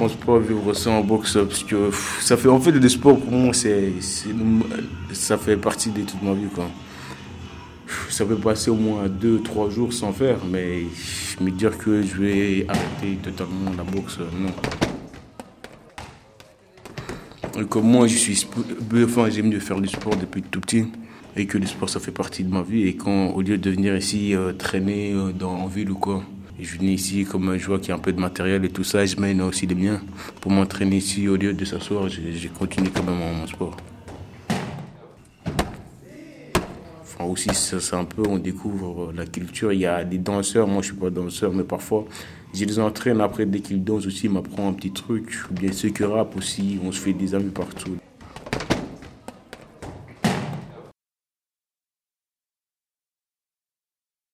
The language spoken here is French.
pense pas vivre ça en boxe parce que ça fait en fait le sport pour moi ça fait partie de toute ma vie quoi. Ça peut passer au moins 2 3 jours sans faire mais me dire que je vais arrêter totalement la boxe non. Et comme moi j'aime de faire du sport depuis tout petit et que le sport ça fait partie de ma vie et quand au lieu de venir ici traîner en ville ou quoi. Je viens ici, comme je vois qu'il y a un peu de matériel et tout ça, je mène aussi les miens pour m'entraîner ici au lieu de s'asseoir. J'ai continué quand même mon sport. Enfin aussi, ça, c'est un peu, on découvre la culture. Il y a des danseurs, moi je suis pas danseur, mais parfois je les entraîne après dès qu'ils dansent aussi, ils m'apprennent un petit truc. Ou bien ceux qui rappent aussi, on se fait des amis partout.